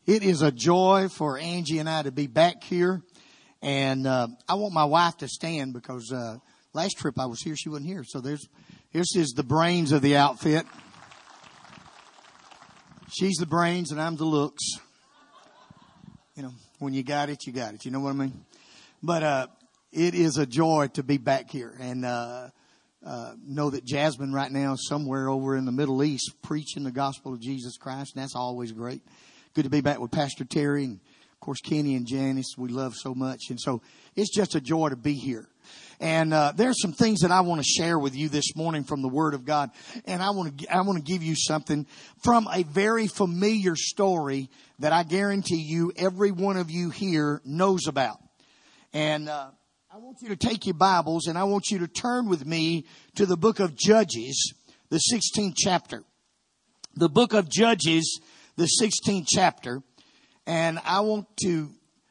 It is a joy for Angie and I to be back here. And I want my wife to stand because last trip I was here, she wasn't here. So this is the brains of the outfit. She's the brains and I'm the looks. You know, when you got it, you got it. You know what I mean? But it is a joy to be back here. And know that Jasmine right now is somewhere over in the Middle East preaching the gospel of Jesus Christ. And that's always great. Good to be back with Pastor Terry and, of course, Kenny and Janice. We love so much. And so it's just a joy to be here. And there's some things that I want to share with you this morning from the Word of God. And I want to give you something from a very familiar story that I guarantee you every one of you here knows about. And I want you to take your Bibles and I want you to turn with me to the book of Judges, the 16th chapter. The book of Judges, the 16th chapter. And I want to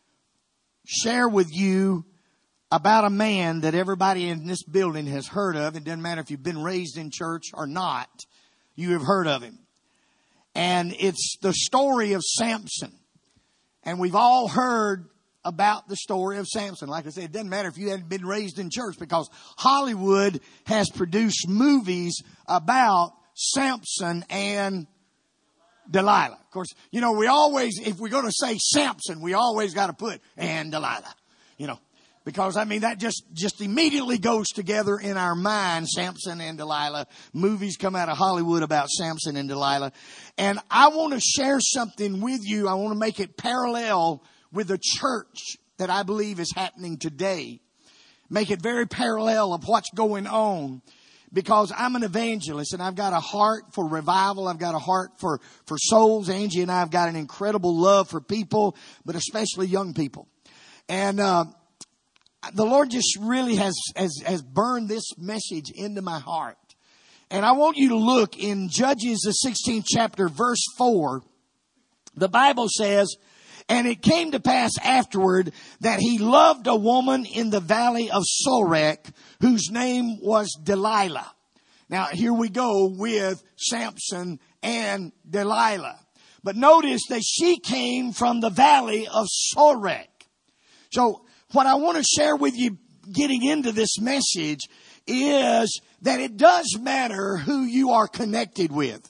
share with you about a man that everybody in this building has heard of. It doesn't matter if you've been raised in church or not, you have heard of him. And it's the story of Samson. And we've all heard about the story of Samson. Like I said, it doesn't matter if you hadn't been raised in church because Hollywood has produced movies about Samson and Delilah. Of course, you know, we always, if we're going to say Samson, we always got to put and Delilah, you know, because I mean, that just immediately goes together in our mind, Samson and Delilah. Movies come out of Hollywood about Samson and Delilah. And I want to share something with you. I want to make it parallel with the church that I believe is happening today. Make it very parallel of what's going on. Because I'm an evangelist and I've got a heart for revival. I've got a heart for souls. Angie and I have got an incredible love for people, but especially young people. And the Lord just really has burned this message into my heart. And I want you to look in Judges, the 16th chapter, verse 4. The Bible says, "And it came to pass afterward that he loved a woman in the valley of Sorek, whose name was Delilah." Now, here we go with Samson and Delilah. But notice that she came from the valley of Sorek. So, what I want to share with you getting into this message is that it does matter who you are connected with.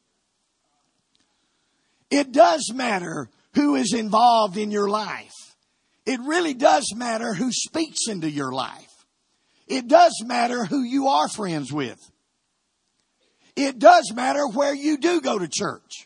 It does matter who is involved in your life. It really does matter who speaks into your life. It does matter who you are friends with. It does matter where you do go to church.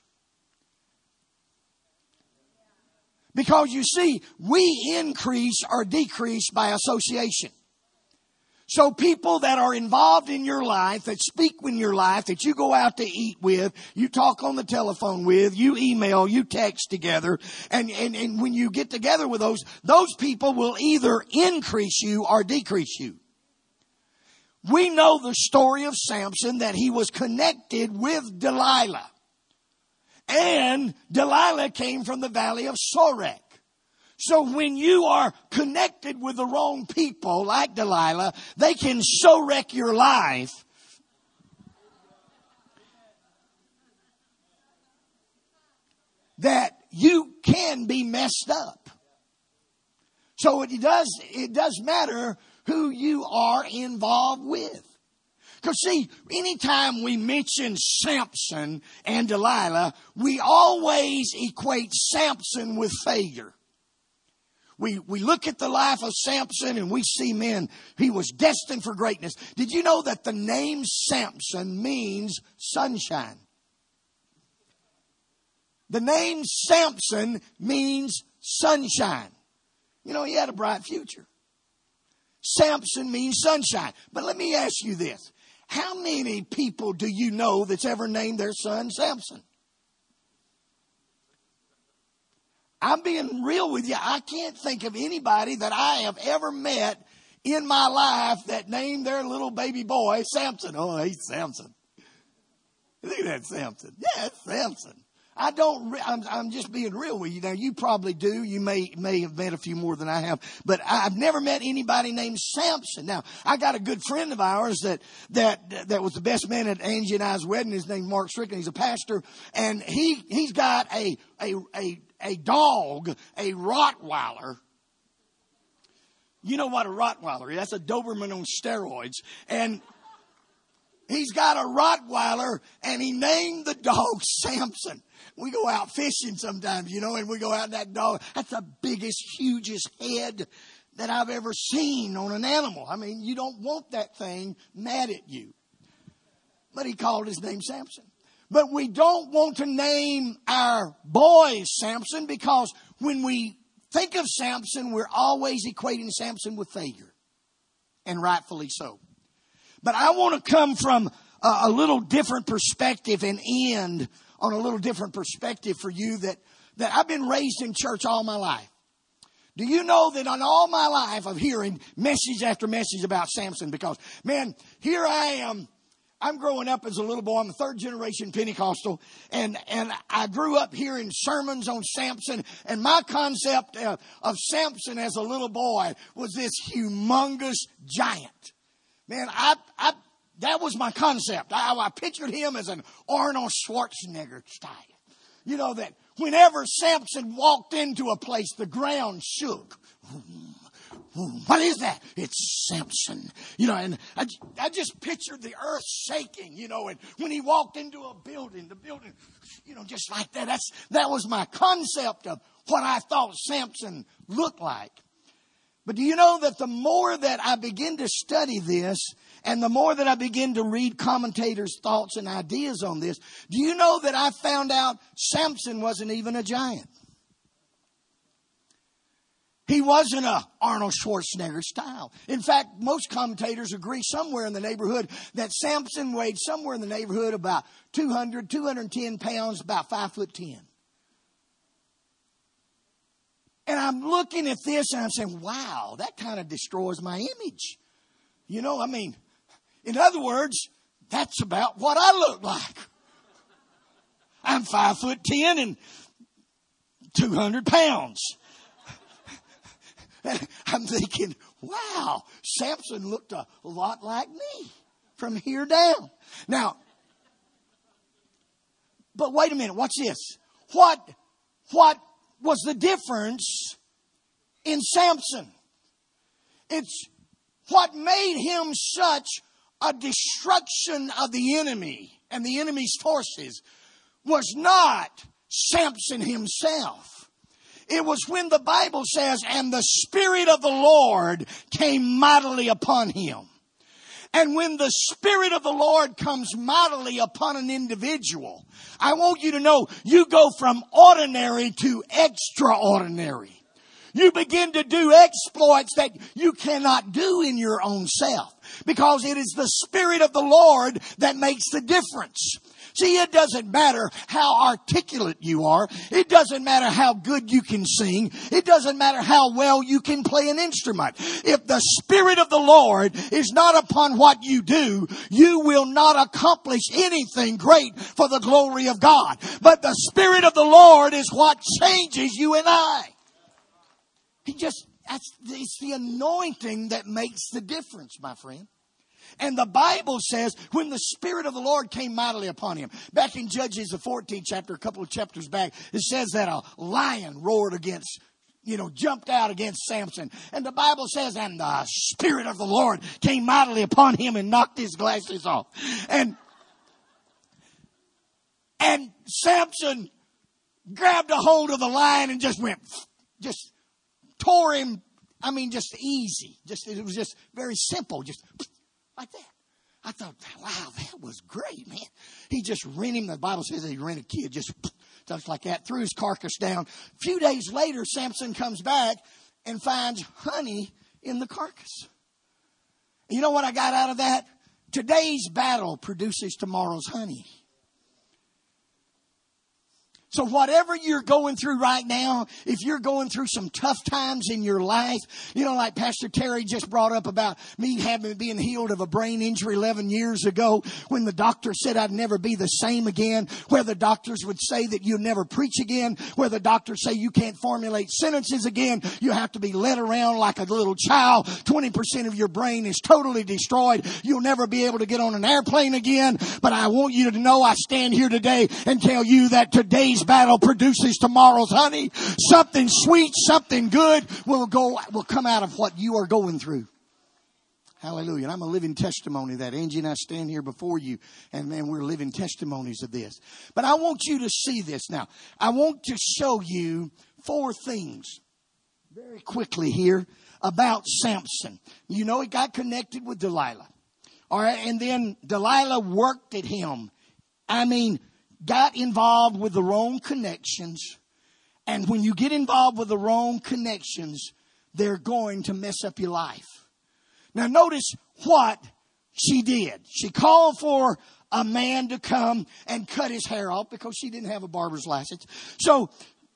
Because you see, we increase or decrease by association. So people that are involved in your life, that speak in your life, that you go out to eat with, you talk on the telephone with, you email, you text together, and when you get together with those people will either increase you or decrease you. We know the story of Samson, that he was connected with Delilah. And Delilah came from the valley of Sorek. So when you are connected with the wrong people like Delilah, they can so wreck your life that you can be messed up. So it does matter who you are involved with. Because see, anytime we mention Samson and Delilah, we always equate Samson with failure. We look at the life of Samson and we see, man, he was destined for greatness. Did you know that the name Samson means sunshine? The name Samson means sunshine. You know, he had a bright future. Samson means sunshine. But let me ask you this. How many people do you know that's ever named their son Samson? I'm being real with you. I can't think of anybody that I have ever met in my life that named their little baby boy Samson. Oh, he's Samson. Look at that Samson. Yeah, it's Samson. I'm just being real with you. Now, you probably do. You may have met a few more than I have. But I've never met anybody named Samson. Now, I got a good friend of ours that was the best man at Angie and I's wedding. His name's Mark Strickland. He's a pastor. And he's got a dog, a Rottweiler. You know what a Rottweiler is? That's a Doberman on steroids. And he's got a Rottweiler, and he named the dog Samson. We go out fishing sometimes, and we go out, and that dog, that's the biggest, hugest head that I've ever seen on an animal. I mean, you don't want that thing mad at you. But he called his name Samson. But we don't want to name our boys Samson, because when we think of Samson, we're always equating Samson with failure. And rightfully so. But I want to come from a little different perspective and end on a little different perspective for you that I've been raised in church all my life. Do you know that on all my life of hearing message after message about Samson? Because, man, here I am. I'm growing up as a little boy. I'm a third generation Pentecostal. And I grew up hearing sermons on Samson. And my concept of Samson as a little boy was this humongous giant. Man, that was my concept. I pictured him as an Arnold Schwarzenegger style. That whenever Samson walked into a place, the ground shook. What is that? It's Samson. And I just pictured the earth shaking, and when he walked into a building, the building, just like that. That was my concept of what I thought Samson looked like. But do you know that the more that I begin to study this, and the more that I begin to read commentators' thoughts and ideas on this, do you know that I found out Samson wasn't even a giant? He wasn't a Arnold Schwarzenegger style. In fact, most commentators agree somewhere in the neighborhood that Samson weighed somewhere in the neighborhood about 210 pounds, about 5'10". And I'm looking at this and I'm saying, wow, that kind of destroys my image. In other words, that's about what I look like. I'm 5'10" and 200 pounds. I'm thinking, wow, Samson looked a lot like me from here down. Now, but wait a minute, watch this. What was the difference in Samson? It's what made him such a destruction of the enemy and the enemy's forces was not Samson himself. It was when the Bible says, and the Spirit of the Lord came mightily upon him. And when the Spirit of the Lord comes mightily upon an individual, I want you to know you go from ordinary to extraordinary. You begin to do exploits that you cannot do in your own self, because it is the Spirit of the Lord that makes the difference. See, it doesn't matter how articulate you are. It doesn't matter how good you can sing. It doesn't matter how well you can play an instrument. If the Spirit of the Lord is not upon what you do, you will not accomplish anything great for the glory of God. But the Spirit of the Lord is what changes you and I. It's the anointing that makes the difference, my friend. And the Bible says when the Spirit of the Lord came mightily upon him. Back in Judges, the 14th chapter, a couple of chapters back, it says that a lion roared against, jumped out against Samson. And the Bible says, and the Spirit of the Lord came mightily upon him and knocked his glasses off. And Samson grabbed a hold of the lion and just tore him. Just easy. It was just very simple. Just like that. I thought, wow, that was great, man. He just rent him. The Bible says he rent a kid, just like that, threw his carcass down. A few days later, Samson comes back and finds honey in the carcass. You know what I got out of that? Today's battle produces tomorrow's honey. So whatever you're going through right now, if you're going through some tough times in your life, like Pastor Terry just brought up about me being healed of a brain injury 11 years ago when the doctor said I'd never be the same again, where the doctors would say that you'll never preach again, where the doctors say you can't formulate sentences again, you have to be led around like a little child, 20% of your brain is totally destroyed, you'll never be able to get on an airplane again. But I want you to know I stand here today and tell you that today's battle produces tomorrow's honey. Something sweet, something good will come out of what you are going through. Hallelujah. And I'm a living testimony of that. Angie and I stand here before you, and man, we're living testimonies of this. But I want you to see this now. I want to show you 4 things very quickly here about Samson. He got connected with Delilah. All right, and then Delilah worked at him. Got involved with the wrong connections. And when you get involved with the wrong connections, they're going to mess up your life. Now notice what she did. She called for a man to come and cut his hair off because she didn't have a barber's license. So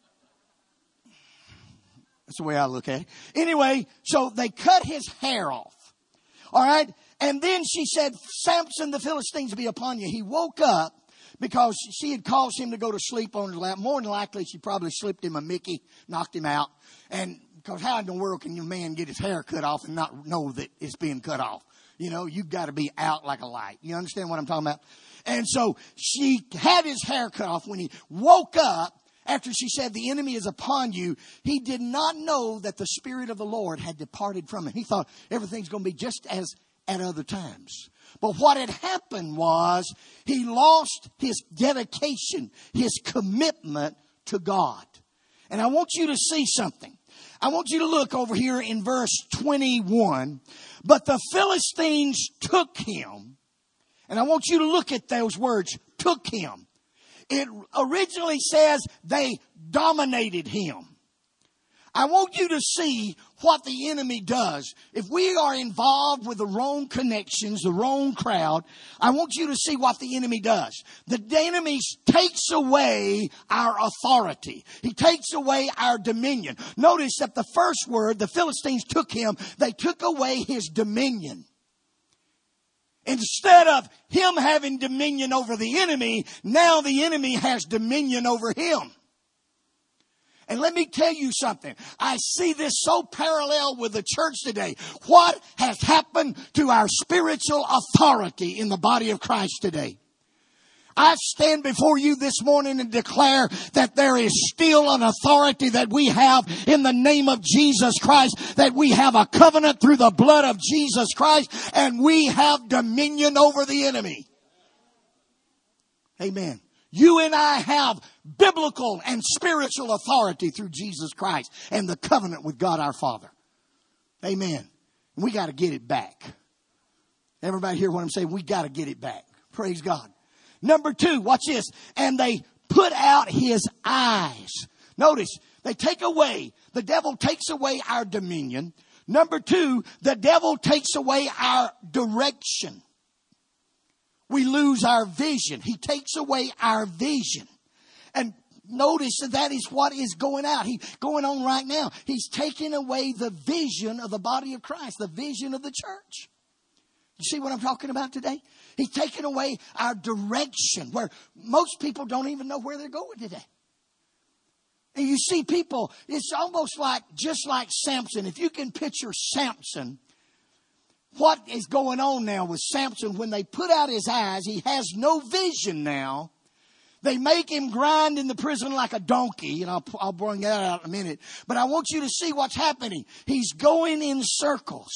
that's the way I look at it. Anyway, so they cut his hair off. All right. And then she said, Samson, the Philistines be upon you. He woke up because she had caused him to go to sleep on his lap. More than likely, she probably slipped him a Mickey, knocked him out. And because how in the world can your man get his hair cut off and not know that it's being cut off? You've got to be out like a light. You understand what I'm talking about? And so she had his hair cut off. When he woke up, after she said, the enemy is upon you, he did not know that the Spirit of the Lord had departed from him. He thought everything's going to be just as at other times. But what had happened was he lost his dedication, his commitment to God. And I want you to see something. I want you to look over here in verse 21. But the Philistines took him. And I want you to look at those words, took him. It originally says they dominated him. I want you to see what the enemy does. If we are involved with the wrong connections, the wrong crowd, I want you to see what the enemy does. The enemy takes away our authority. He takes away our dominion. Notice that the first word, the Philistines took him, they took away his dominion. Instead of him having dominion over the enemy, now the enemy has dominion over him. And let me tell you something. I see this so parallel with the church today. What has happened to our spiritual authority in the body of Christ today? I stand before you this morning and declare that there is still an authority that we have in the name of Jesus Christ, that we have a covenant through the blood of Jesus Christ, and we have dominion over the enemy. Amen. You and I have biblical and spiritual authority through Jesus Christ and the covenant with God our Father. Amen. We got to get it back. Everybody hear what I'm saying? We got to get it back. Praise God. Number 2, watch this. And they put out his eyes. Notice, they take away, the devil takes away our dominion. Number 2, the devil takes away our direction. We lose our vision. He takes away our vision. And notice that is what is going on right now. He's taking away the vision of the body of Christ, the vision of the church. You see what I'm talking about today? He's taken away our direction, where most people don't even know where they're going today. And you see people, it's almost like, just like Samson. If you can picture Samson, what is going on now with Samson? When they put out his eyes, he has no vision now. They make him grind in the prison like a donkey. And I'll bring that out in a minute. But I want you to see what's happening. He's going in circles.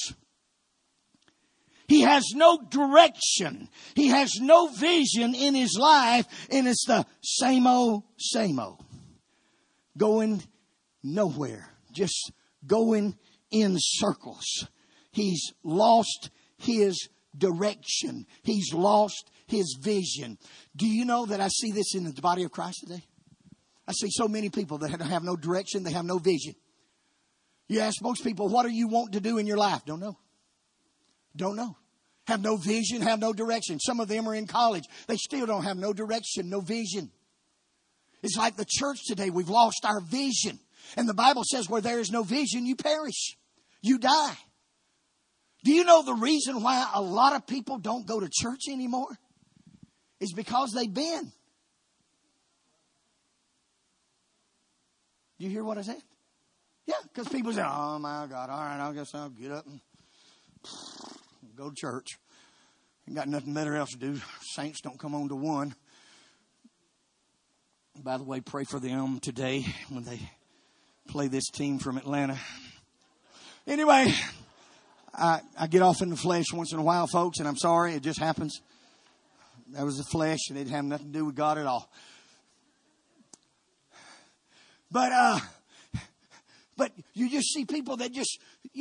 He has no direction. He has no vision in his life. And it's the same old, same old. Going nowhere. Just going in circles. He's lost his direction. He's lost his vision. Do you know that I see this in the body of Christ today? I see so many people that have no direction. They have no vision. You ask most people, what do you want to do in your life? Don't know. Don't know. Have no vision, have no direction. Some of them are in college. They still don't have no direction, no vision. It's like the church today. We've lost our vision. And the Bible says where there is no vision, you perish. You die. Do you know the reason why a lot of people don't go to church anymore? Is because they've been. Do you hear what I said? Yeah, because people say, oh my God, all right, I guess I'll get up and go to church. Ain't got nothing better else to do. Saints don't come on to one. By the way, pray for them today when they play this team from Atlanta. Anyway, I get off in the flesh once in a while, folks, and I'm sorry, it just happens. That was the flesh, and it didn't have nothing to do with God at all. But you just see people that just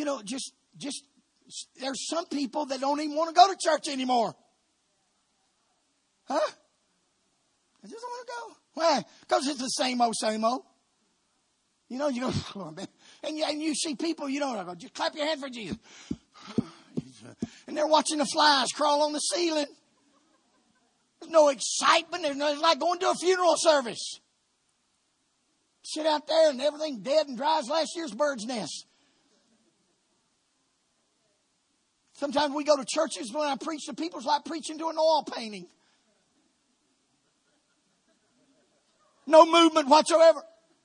there's some people that don't even want to go to church anymore. Huh? I just don't want to go. Why? Because it's the same old, same old. You know, you go, oh, man. And you see people, just clap your hand for Jesus. And they're watching the flies crawl on the ceiling. There's no excitement. It's like going to a funeral service. Sit out there and everything dead and dry as last year's bird's nest. Sometimes we go to churches when I preach to people, it's like preaching to an oil painting. No movement whatsoever.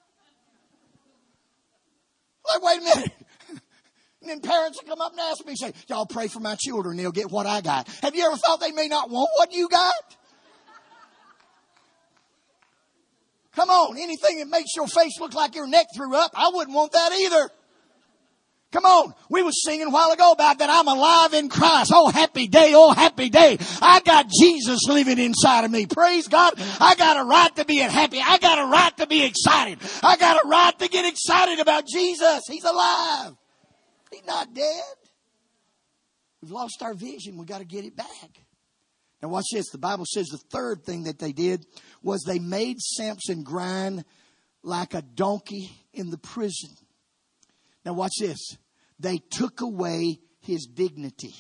Like, wait a minute. And then parents will come up and ask me, say, y'all pray for my children, they'll get what I got. Have you ever thought they may not want what you got? Come on, anything that makes your face look like your neck threw up, I wouldn't want that either. Come on, we were singing a while ago about that I'm alive in Christ. Oh, happy day, oh, happy day. I got Jesus living inside of me. Praise God. I got a right to be happy. I got a right to be excited. I got a right to get excited about Jesus. He's alive. He's not dead. We've lost our vision. We've got to get it back. Now watch this. The Bible says the third thing that they did was they made Samson grind like a donkey in the prison. Now watch this. They took away his dignity.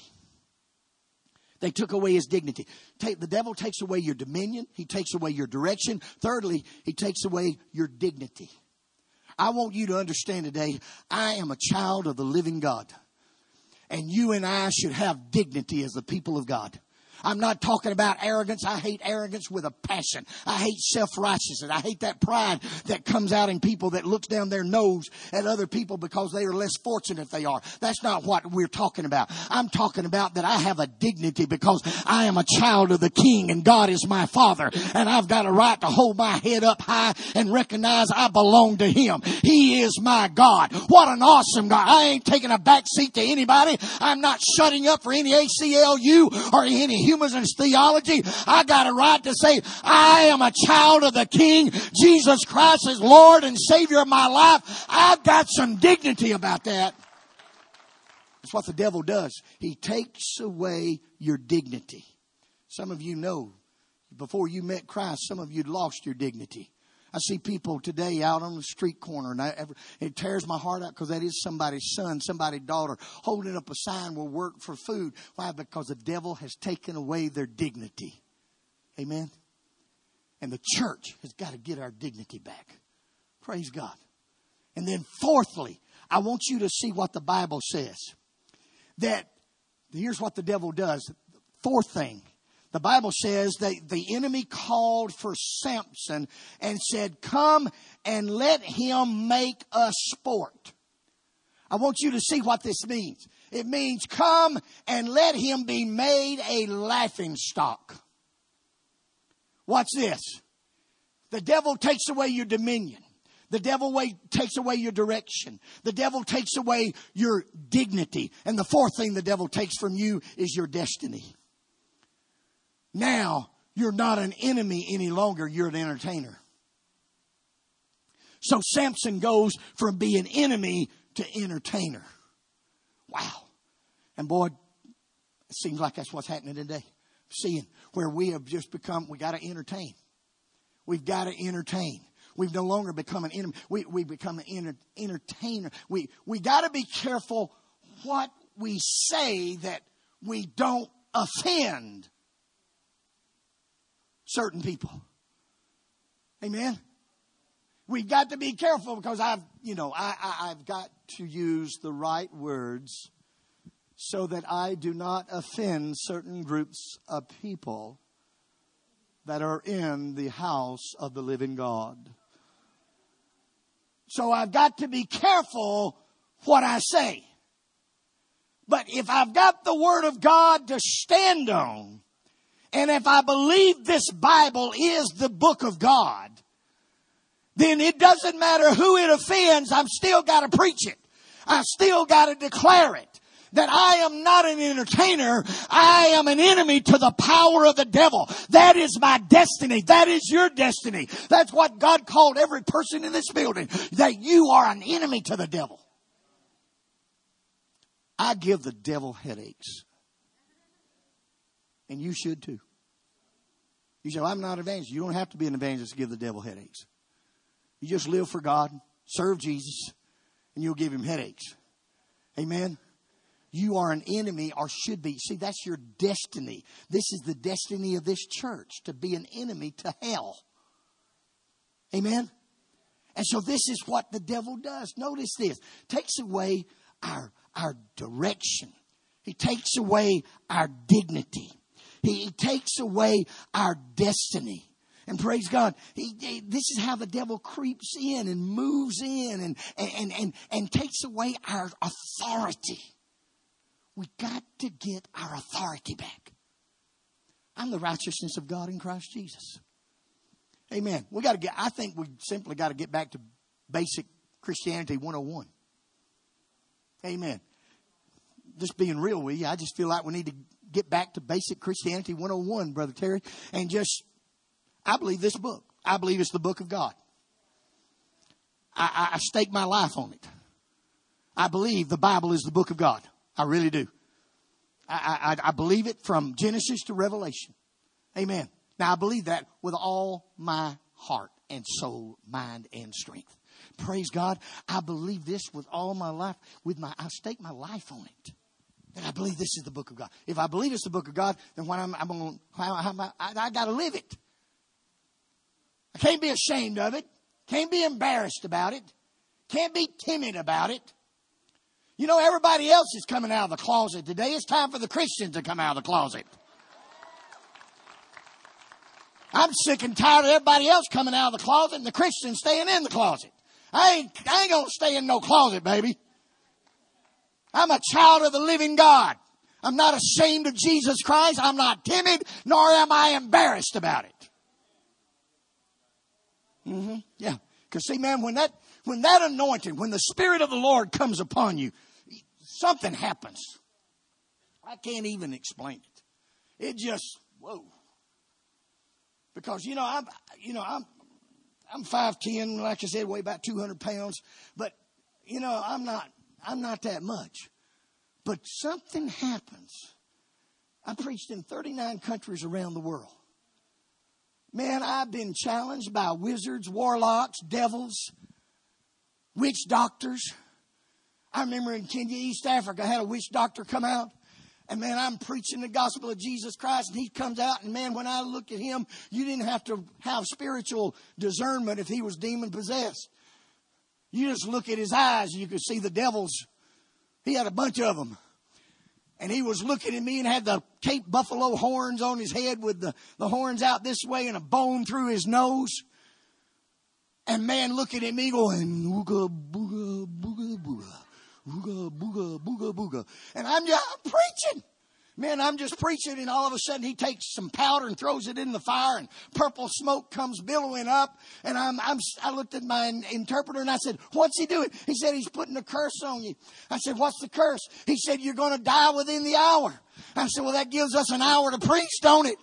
They took away his dignity. The devil takes away your dominion. He takes away your direction. Thirdly, he takes away your dignity. I want you to understand today, I am a child of the living God. And you and I should have dignity as the people of God. I'm not talking about arrogance. I hate arrogance with a passion. I hate self-righteousness. I hate that pride that comes out in people that looks down their nose at other people because they are less fortunate they are. That's not what we're talking about. I'm talking about that I have a dignity because I am a child of the King and God is my Father. And I've got a right to hold my head up high and recognize I belong to Him. He is my God. What an awesome God. I ain't taking a back seat to anybody. I'm not shutting up for any ACLU or any humanist theology. I got a right to say I am a child of the King. Jesus Christ is Lord and Savior of my life. I've got some dignity about that. That's what the devil does. He takes away your dignity. Some of you know, before you met Christ, some of you lost your dignity. I see people today out on the street corner, and it tears my heart out because that is somebody's son, somebody's daughter, holding up a sign, will work for food. Why? Because the devil has taken away their dignity. Amen? And the church has got to get our dignity back. Praise God. And then fourthly, I want you to see what the Bible says. That, here's what the devil does. Fourth thing. The Bible says that the enemy called for Samson and said, come and let him make us sport. I want you to see what this means. It means come and let him be made a laughing stock. Watch this. The devil takes away your dominion. The devil takes away your direction. The devil takes away your dignity. And the fourth thing the devil takes from you is your destiny. Now, you're not an enemy any longer. You're an entertainer. So Samson goes from being enemy to entertainer. Wow. And boy, it seems like that's what's happening today. Seeing where we have just become, we got to entertain. We've got to entertain. We've no longer become an enemy. We become an entertainer. We got to be careful what we say that we don't offend certain people. Amen. we've got to be careful because I've got to use the right words so that I do not offend certain groups of people that are in the house of the living God. So I've got to be careful what I say. But if I've got the Word of God to stand on, and if I believe this Bible is the book of God, then it doesn't matter who it offends, I've still got to preach it. I've still got to declare it. That I am not an entertainer. I am an enemy to the power of the devil. That is my destiny. That is your destiny. That's what God called every person in this building. That you are an enemy to the devil. I give the devil headaches. And you should too. You say, well, I'm not an evangelist. You don't have to be an evangelist to give the devil headaches. You just live for God, serve Jesus, and you'll give him headaches. Amen. You are an enemy, or should be. See, that's your destiny. This is the destiny of this church, to be an enemy to hell. Amen? And so this is what the devil does. Notice this. Takes away our direction. He takes away our dignity. He takes away our destiny. And praise God, this is how the devil creeps in and moves in and takes away our authority. We got to get our authority back. I'm the righteousness of God in Christ Jesus. Amen. I think we simply got to get back to basic Christianity 101. Amen. Just being real with you, I just feel like we need to get back to basic Christianity 101, Brother Terry. And I believe this book. I believe it's the book of God. I stake my life on it. I believe the Bible is the book of God. I really do. I believe it from Genesis to Revelation. Amen. Now I believe that with all my heart and soul, mind and strength. Praise God. I believe this with all my life. I stake my life on it. And I believe this is the book of God. If I believe it's the book of God, then I got to live it. I can't be ashamed of it. Can't be embarrassed about it. Can't be timid about it. You know, everybody else is coming out of the closet today. It's time for the Christians to come out of the closet. I'm sick and tired of everybody else coming out of the closet and the Christians staying in the closet. I ain't going to stay in no closet, baby. I'm a child of the living God. I'm not ashamed of Jesus Christ. I'm not timid, nor am I embarrassed about it. Yeah. Because see, man, when that anointing, when the Spirit of the Lord comes upon you, something happens. I can't even explain it. It just, whoa. Because, I'm 5'10", like I said, weigh about 200 pounds. But, I'm not that much. But something happens. I preached in 39 countries around the world. Man, I've been challenged by wizards, warlocks, devils, witch doctors. I remember in Kenya, East Africa, I had a witch doctor come out. And man, I'm preaching the gospel of Jesus Christ. And he comes out. And man, when I looked at him, you didn't have to have spiritual discernment if he was demon possessed. You just look at his eyes. You could see the devils. He had a bunch of them. And he was looking at me and had the Cape Buffalo horns on his head with the horns out this way and a bone through his nose. And man looking at me going, ooga, booga, booga, booga. Ooga, booga, booga, booga. And I'm preaching. Man, I'm just preaching, and all of a sudden he takes some powder and throws it in the fire, and purple smoke comes billowing up. And I looked at my interpreter and I said, "What's he doing?" He said, "He's putting a curse on you." I said, "What's the curse?" He said, "You're going to die within the hour." I said, "Well, that gives us an hour to preach, don't it?"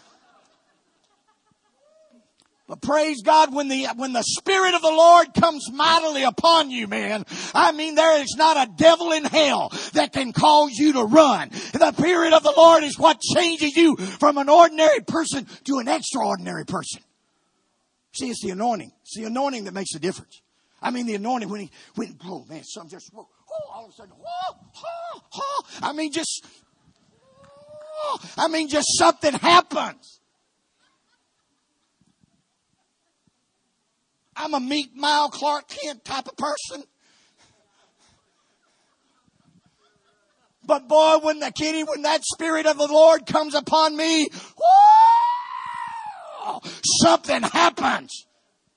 But praise God, when the Spirit of the Lord comes mightily upon you, man, I mean, there is not a devil in hell that can cause you to run. The Spirit of the Lord is what changes you from an ordinary person to an extraordinary person. See, it's the anointing. It's the anointing that makes a difference. I mean, the anointing oh man, some just, all of a sudden, just something happens. I'm a meek, mild Clark Kent type of person. But boy, when that Spirit of the Lord comes upon me, whoa, something happens.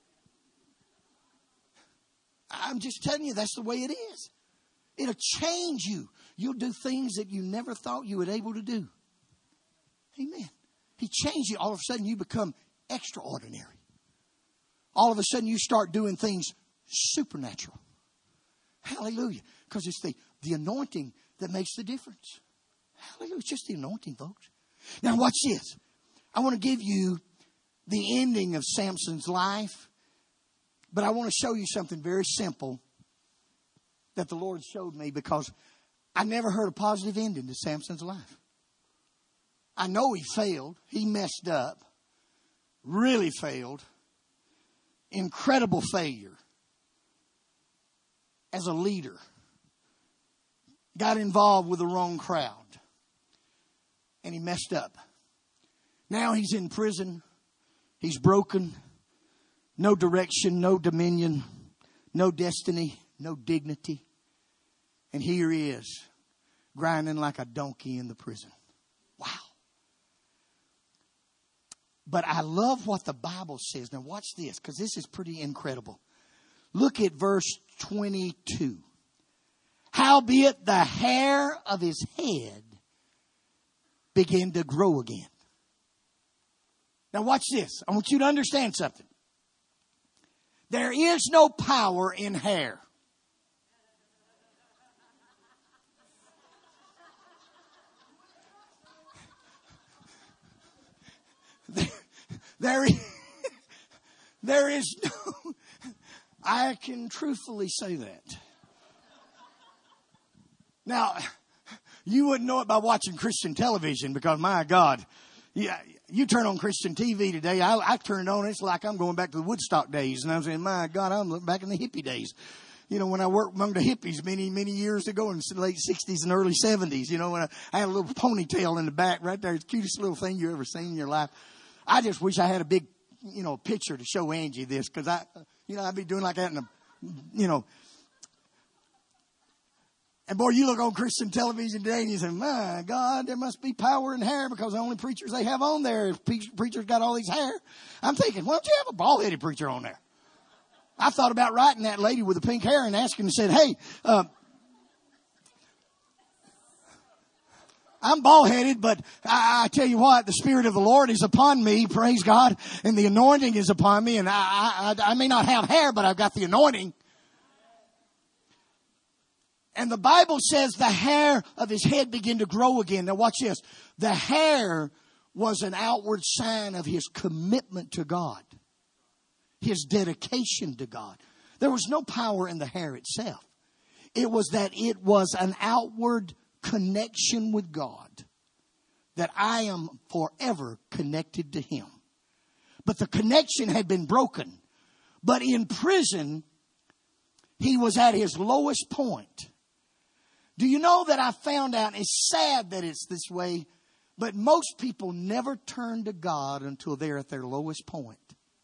I'm just telling you, that's the way it is. It'll change you. You'll do things that you never thought you would able to do. Amen. He changed you. All of a sudden you become extraordinary. All of a sudden you start doing things supernatural. Hallelujah. Because it's the anointing that makes the difference. Hallelujah. It's just the anointing, folks. Now watch this. I want to give you the ending of Samson's life. But I want to show you something very simple that the Lord showed me, because I never heard a positive ending to Samson's life. I know he failed. He messed up. Really failed. Incredible failure as a leader. Got involved with the wrong crowd. And he messed up. Now he's in prison. He's broken. No direction, no dominion, no destiny, no dignity. And here he is, grinding like a donkey in the prison. Wow. But I love what the Bible says. Now watch this, because this is pretty incredible. Look at verse 22. Howbeit the hair of his head began to grow again. Now watch this. I want you to understand something. There is no power in hair. There is no, I can truthfully say that. Now, you wouldn't know it by watching Christian television, because my God, yeah, you turn on Christian TV today, I turn it on, it's like I'm going back to the Woodstock days. And I'm saying, my God, I'm looking back in the hippie days. You know, when I worked among the hippies many, many years ago in the late 60s and early 70s, you know, when I had a little ponytail in the back right there. It's the cutest little thing you ever seen in your life. I just wish I had a big, picture to show Angie this, because I'd be doing like that And boy, you look on Christian television today and you say, my God, there must be power in hair, because the only preachers they have on there, preachers got all these hair. I'm thinking, why don't you have a bald-headed preacher on there? I thought about writing that lady with the pink hair and asking and said, hey, I'm bald-headed, but I tell you what, the Spirit of the Lord is upon me, praise God, and the anointing is upon me, and I may not have hair, but I've got the anointing. And the Bible says the hair of his head began to grow again. Now watch this. The hair was an outward sign of his commitment to God, his dedication to God. There was no power in the hair itself. It was that it was an outward connection with God, that I am forever connected to him. But the connection had been broken. But in prison, he was at his lowest point. Do you know that I found out, it's sad that it's this way, but most people never turn to God until they're at their lowest point.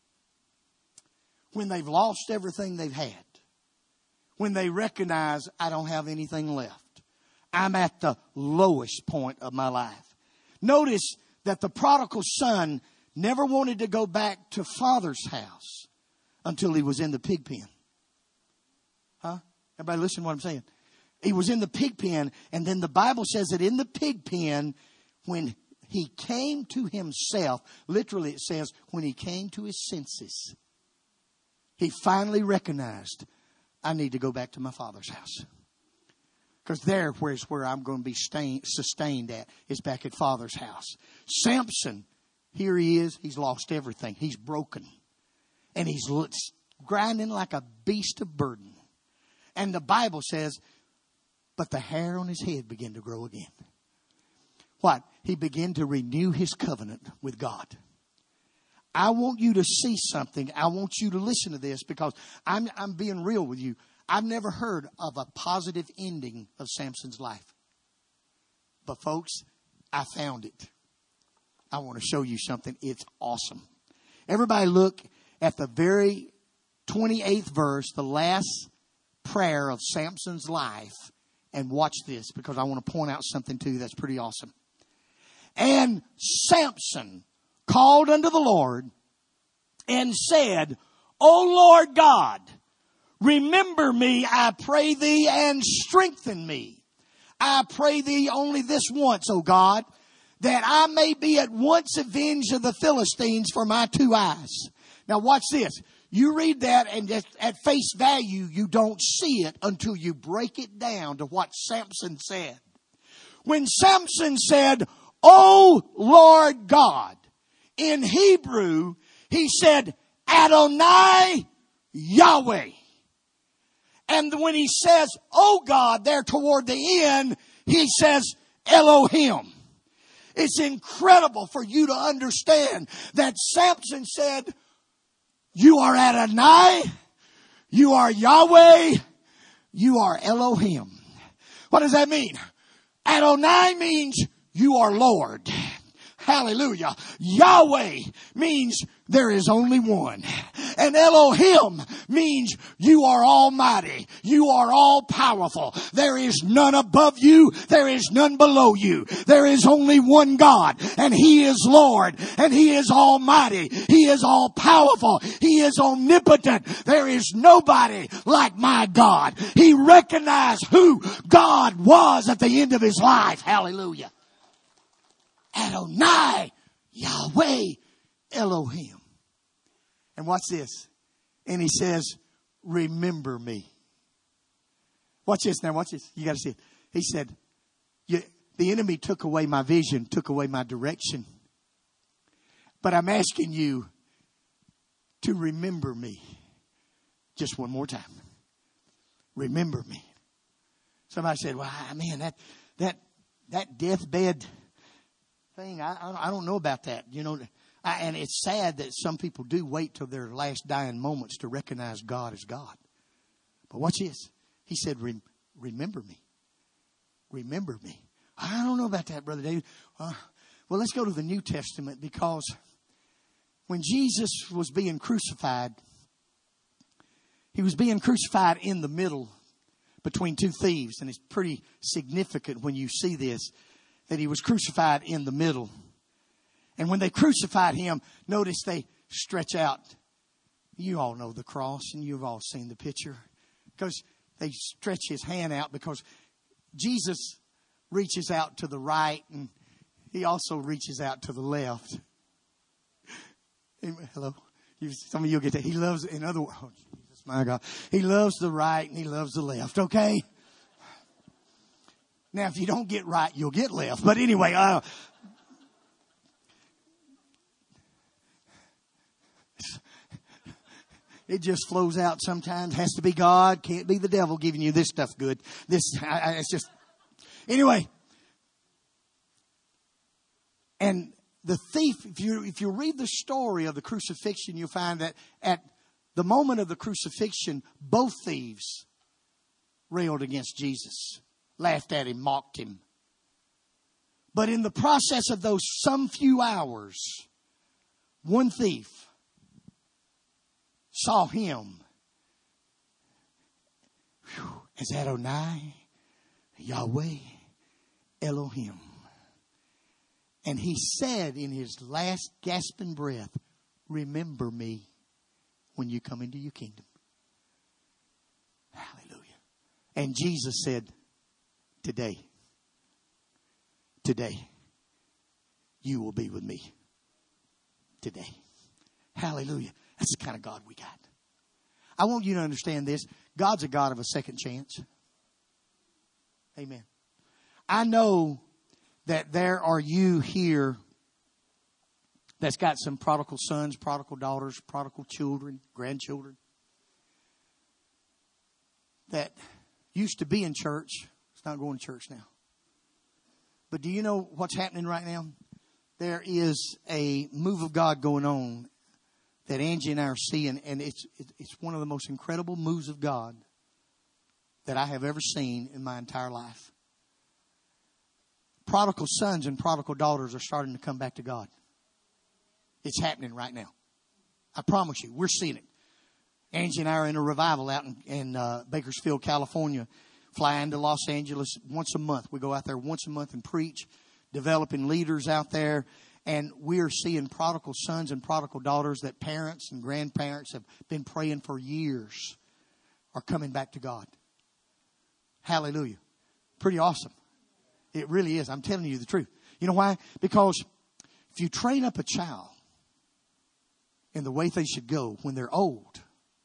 When they've lost everything they've had. When they recognize, I don't have anything left. I'm at the lowest point of my life. Notice that the prodigal son never wanted to go back to father's house until he was in the pig pen. Huh? Everybody listen to what I'm saying. He was in the pig pen, and then the Bible says that in the pig pen, when he came to himself, literally it says, when he came to his senses, he finally recognized, I need to go back to my father's house. Because there where I'm going to be sustained at is back at Father's house. Samson, here he is. He's lost everything. He's broken. And he's grinding like a beast of burden. And the Bible says, but the hair on his head began to grow again. What? He began to renew his covenant with God. I want you to see something. I want you to listen to this, because I'm being real with you. I've never heard of a positive ending of Samson's life. But folks, I found it. I want to show you something. It's awesome. Everybody look at the very 28th verse, the last prayer of Samson's life. And watch this, because I want to point out something to you that's pretty awesome. And Samson called unto the Lord and said, O Lord God, remember me, I pray thee, and strengthen me. I pray thee only this once, O God, that I may be at once avenged of the Philistines for my 2 eyes. Now watch this. You read that and at face value, you don't see it until you break it down to what Samson said. When Samson said, O Lord God, in Hebrew, he said, Adonai Yahweh. And when he says, oh God, there toward the end, he says, Elohim. It's incredible for you to understand that Samson said, you are Adonai, you are Yahweh, you are Elohim. What does that mean? Adonai means you are Lord. Hallelujah. Yahweh means there is only one. And Elohim means you are almighty. You are all powerful. There is none above you. There is none below you. There is only one God, and He is Lord, and He is almighty. He is all powerful. He is omnipotent. There is nobody like my God. He recognized who God was at the end of his life. Hallelujah. Adonai, Yahweh, Elohim. And watch this. And he says, remember me. Watch this now. Watch this. You got to see it. He said, the enemy took away my vision, took away my direction. But I'm asking you to remember me. Just one more time. Remember me. Somebody said, well, man, that deathbed thing, I don't know about that. You know, and it's sad that some people do wait till their last dying moments to recognize God as God. But watch this. He said, remember me. Remember me. I don't know about that, Brother David. Well, let's go to the New Testament, because when Jesus was being crucified, He was being crucified in the middle between two thieves. And it's pretty significant when you see this, that He was crucified in the middle. And when they crucified Him, notice they stretch out. You all know the cross, and you've all seen the picture. Because they stretch His hand out, because Jesus reaches out to the right, and He also reaches out to the left. Hello? Some of you will get that. He loves, in other words, oh Jesus, my God. He loves the right and He loves the left, okay? Now, if you don't get right, you'll get left. But anyway, it just flows out sometimes. Has to be God. Can't be the devil giving you this stuff good. It's just, anyway. And the thief, if you read the story of the crucifixion, you'll find that at the moment of the crucifixion, both thieves railed against Jesus, laughed at Him, mocked Him. But in the process of those some few hours, one thief saw Him as Adonai, Yahweh, Elohim. And he said in his last gasping breath, remember me when you come into your kingdom. Hallelujah. And Jesus said, today, you will be with me. Today. Hallelujah. That's the kind of God we got. I want you to understand this. God's a God of a second chance. Amen. I know that there are you here that's got some prodigal sons, prodigal daughters, prodigal children, grandchildren that used to be in church. It's not going to church now. But do you know what's happening right now? There is a move of God going on that Angie and I are seeing, and it's one of the most incredible moves of God that I have ever seen in my entire life. Prodigal sons and prodigal daughters are starting to come back to God. It's happening right now. I promise you, we're seeing it. Angie and I are in a revival out in Bakersfield, California. Fly into Los Angeles once a month. We go out there once a month and preach, developing leaders out there. And we are seeing prodigal sons and prodigal daughters that parents and grandparents have been praying for years are coming back to God. Hallelujah. Pretty awesome. It really is. I'm telling you the truth. You know why? Because if you train up a child in the way they should go when they're old,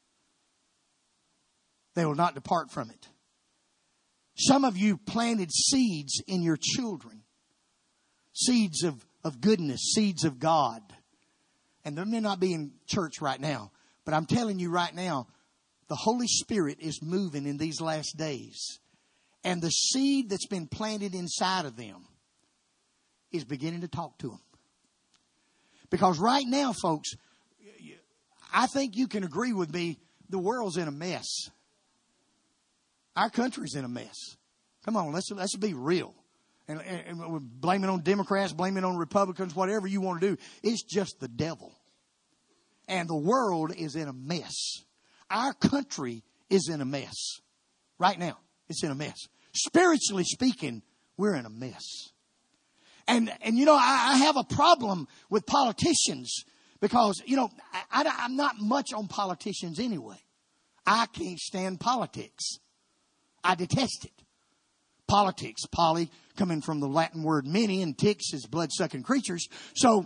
they will not depart from it. Some of you planted seeds in your children. Seeds of goodness, seeds of God. And they may not be in church right now, but I'm telling you right now, the Holy Spirit is moving in these last days. And the seed that's been planted inside of them is beginning to talk to them. Because right now, folks, I think you can agree with me, the world's in a mess. Our country's in a mess. Come on, let's be real. And we're blaming on Democrats, blaming on Republicans, whatever you want to do. It's just the devil. And the world is in a mess. Our country is in a mess. Right now, it's in a mess. Spiritually speaking, we're in a mess. And you know, I have a problem with politicians because, you know, I'm not much on politicians anyway. I can't stand politics. I detest it. Politics, poly, coming from the Latin word many, and ticks is blood-sucking creatures. So,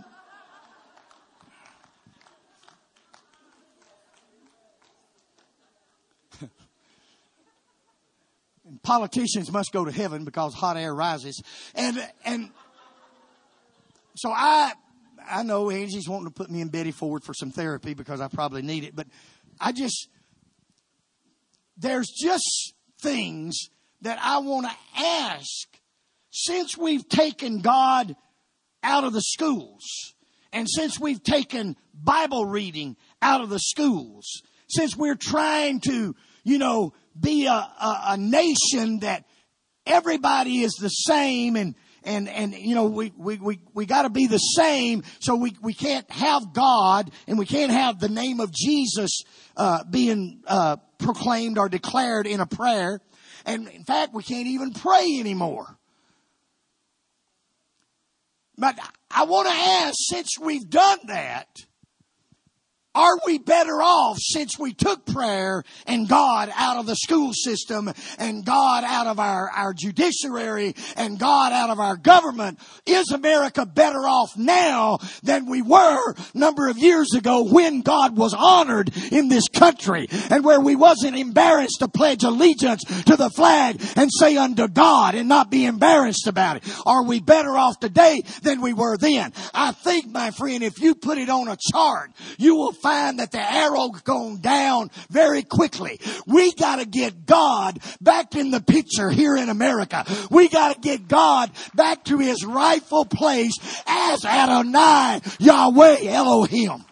and politicians must go to heaven because hot air rises. And so I know Angie's wanting to put me and Betty forward for some therapy because I probably need it. But there's just things that I want to ask. Since we've taken God out of the schools, and since we've taken Bible reading out of the schools, since we're trying to, you know, be a nation that everybody is the same, and you know, we got to be the same, so we can't have God and we can't have the name of Jesus being proclaimed or declared in a prayer. And in fact, we can't even pray anymore. But I want to ask, since we've done that, are we better off since we took prayer and God out of the school system and God out of our judiciary and God out of our government? Is America better off now than we were a number of years ago when God was honored in this country and where we wasn't embarrassed to pledge allegiance to the flag and say unto God and not be embarrassed about it? Are we better off today than we were then? I think, my friend, if you put it on a chart, you will find that the arrow's gone down very quickly. We got to get God back in the picture here in America. We got to get God back to his rightful place as Adonai Yahweh Elohim.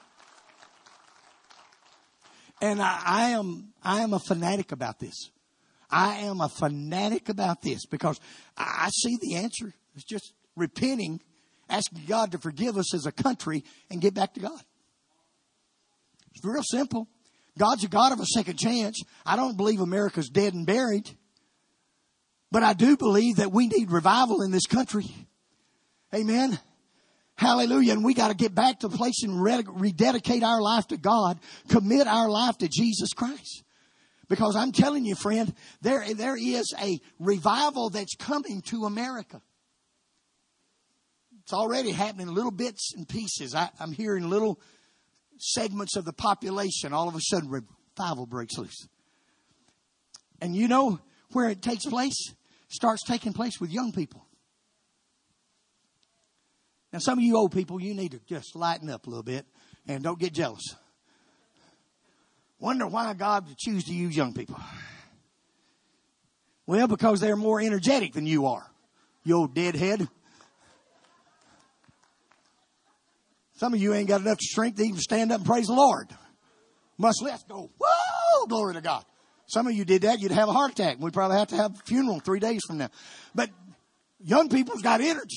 And I am a fanatic about this. I am a fanatic about this because I see the answer. It's just repenting, asking God to forgive us as a country and get back to God. It's real simple. God's a God of a second chance. I don't believe America's dead and buried. But I do believe that we need revival in this country. Amen. Hallelujah. And we got to get back to the place and rededicate our life to God. Commit our life to Jesus Christ. Because I'm telling you, friend, there is a revival that's coming to America. It's already happening in little bits and pieces. I'm hearing little segments of the population, all of a sudden revival breaks loose. And you know where it takes place? It starts taking place with young people. Now, some of you old people, you need to just lighten up a little bit and don't get jealous. Wonder why God would choose to use young people. Well, because they're more energetic than you are, you old deadhead. Some of you ain't got enough strength to even stand up and praise the Lord. Much less go, whoa, glory to God. Some of you did that, you'd have a heart attack. We'd probably have to have a funeral 3 days from now. But young people's got energy.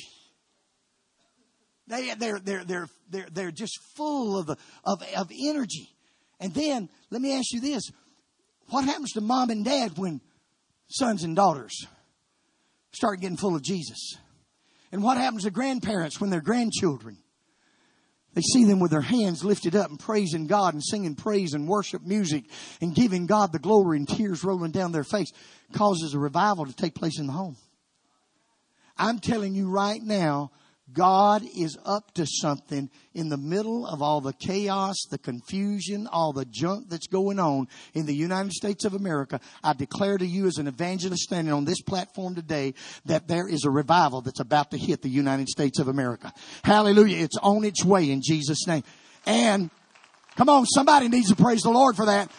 They're just full of energy. And then, let me ask you this. What happens to mom and dad when sons and daughters start getting full of Jesus? And what happens to grandparents when their grandchildren, they see them with their hands lifted up and praising God and singing praise and worship music and giving God the glory and tears rolling down their face? Causes a revival to take place in the home. I'm telling you right now, God is up to something in the middle of all the chaos, the confusion, all the junk that's going on in the United States of America. I declare to you as an evangelist standing on this platform today that there is a revival that's about to hit the United States of America. Hallelujah. It's on its way in Jesus' name. And come on, somebody needs to praise the Lord for that.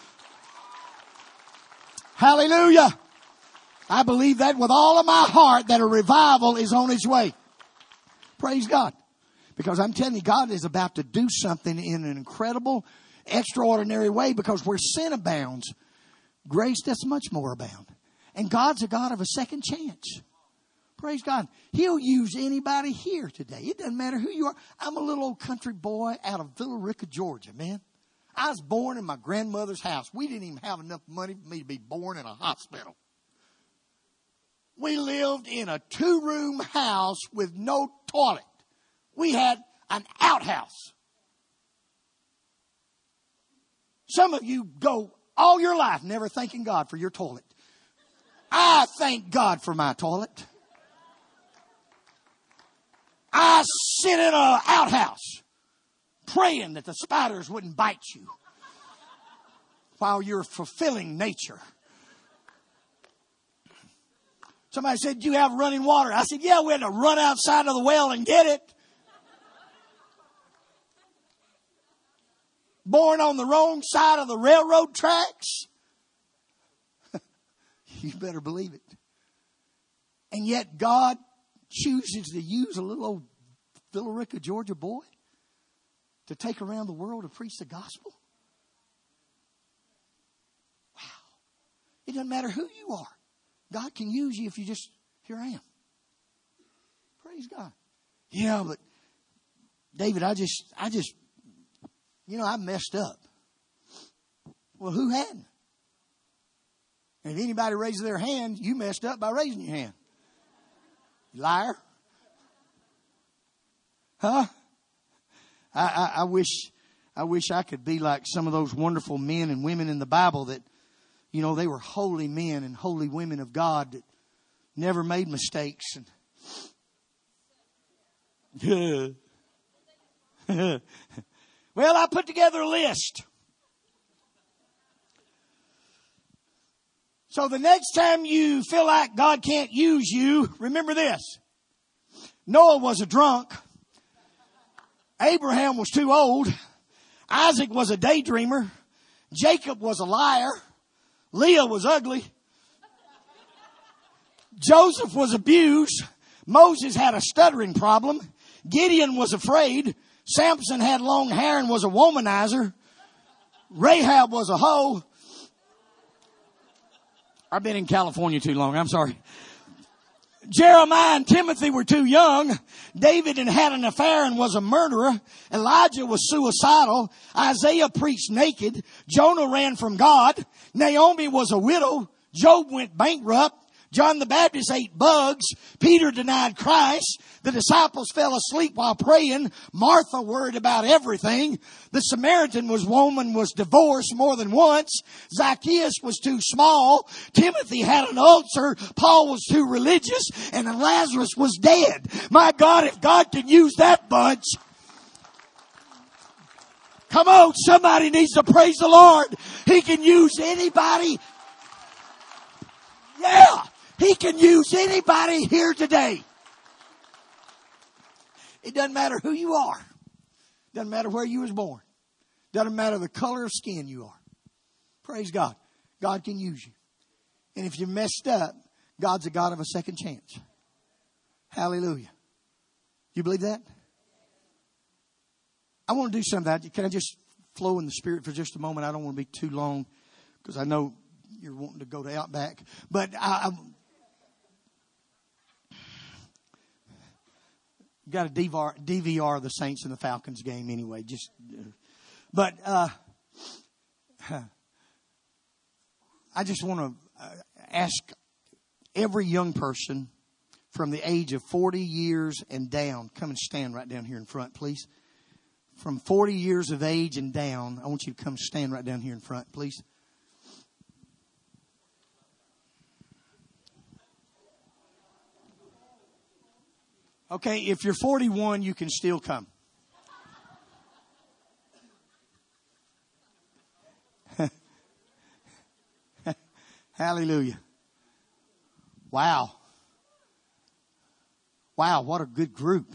Hallelujah. I believe that with all of my heart that a revival is on its way. Praise God. Because I'm telling you, God is about to do something in an incredible, extraordinary way. Because where sin abounds, grace does much more abound. And God's a God of a second chance. Praise God. He'll use anybody here today. It doesn't matter who you are. I'm a little old country boy out of Villa Rica, Georgia, man. I was born in my grandmother's house. We didn't even have enough money for me to be born in a hospital. We lived in a 2-room house with no toilet. We had an outhouse. Some of you go all your life never thanking God for your toilet. I thank God for my toilet. I sit in an outhouse praying that the spiders wouldn't bite you while you're fulfilling nature. Somebody said, "Do you have running water?" I said, "Yeah, we had to run outside of the well and get it." Born on the wrong side of the railroad tracks. You better believe it. And yet God chooses to use a little old Villa Rica, Georgia boy to take around the world to preach the gospel. Wow. It doesn't matter who you are. God can use you if you just, here I am. Praise God. Yeah, but David, I messed up. Well, who hadn't? And if anybody raises their hand, you messed up by raising your hand. You liar. Huh? I wish I could be like some of those wonderful men and women in the Bible that, you know, they were holy men and holy women of God that never made mistakes. And well, I put together a list. So the next time you feel like God can't use you, remember this. Noah was a drunk. Abraham was too old. Isaac was a daydreamer. Jacob was a liar. Leah was ugly. Joseph was abused. Moses had a stuttering problem. Gideon was afraid. Samson had long hair and was a womanizer. Rahab was a hoe. I've been in California too long. I'm sorry. Jeremiah and Timothy were too young. David had an affair and was a murderer. Elijah was suicidal. Isaiah preached naked. Jonah ran from God. Naomi was a widow. Job went bankrupt. John the Baptist ate bugs. Peter denied Christ. The disciples fell asleep while praying. Martha worried about everything. The Samaritan woman was divorced more than once. Zacchaeus was too small. Timothy had an ulcer. Paul was too religious. And Lazarus was dead. My God, if God can use that bunch. Come on, somebody needs to praise the Lord. He can use anybody. Yeah. He can use anybody here today. It doesn't matter who you are. Doesn't matter where you was born. Doesn't matter the color of skin you are. Praise God. God can use you. And if you messed up, God's a God of a second chance. Hallelujah. You believe that? I want to do something. Can I just flow in the Spirit for just a moment? I don't want to be too long because I know you're wanting to go to Outback. But I got to DVR the Saints and the Falcons game anyway. But I just want to ask every young person from the age of 40 years and down, come and stand right down here in front, please. From 40 years of age and down, I want you to come stand right down here in front, please. Okay, if you're 41, you can still come. Hallelujah. Wow. Wow, what a good group.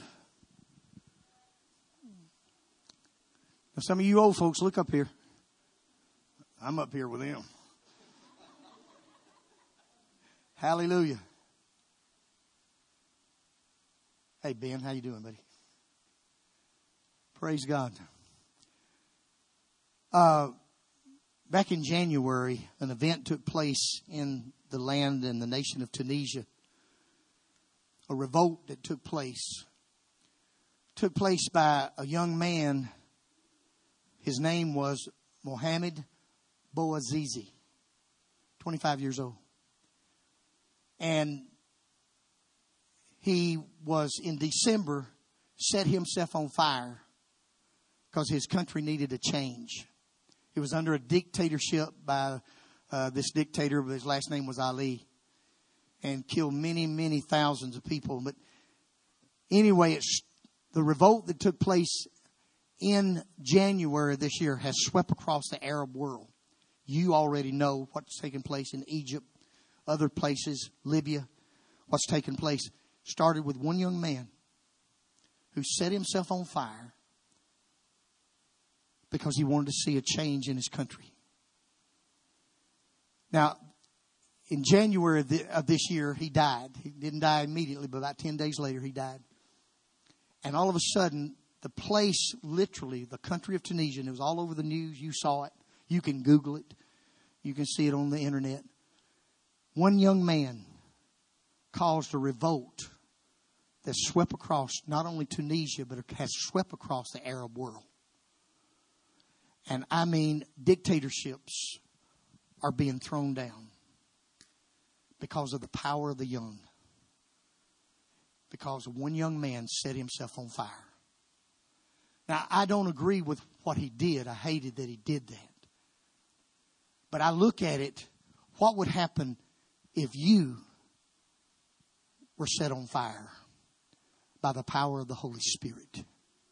Now, some of you old folks, look up here. I'm up here with them. Hallelujah. Hey, Ben, how you doing, buddy? Praise God. Back in January, an event took place in the land and the nation of Tunisia. A revolt that took place by a young man. His name was Mohamed Bouazizi, 25 years old. And he was, in December, set himself on fire because his country needed a change. He was under a dictatorship by this dictator, but his last name was Ali, and killed many, many thousands of people. But anyway, the revolt that took place in January this year has swept across the Arab world. You already know what's taking place in Egypt, other places, Libya. What's taking place started with one young man who set himself on fire because he wanted to see a change in his country. Now, in January of this year, he died. He didn't die immediately, but about 10 days later, he died. And all of a sudden, the place, literally, the country of Tunisia, and it was all over the news. You saw it. You can Google it. You can see it on the internet. One young man caused a revolt that swept across not only Tunisia, but it has swept across the Arab world. And I mean, dictatorships are being thrown down because of the power of the young. Because one young man set himself on fire. Now, I don't agree with what he did. I hated that he did that. But I look at it, what would happen if you were set on fire by the power of the Holy Spirit?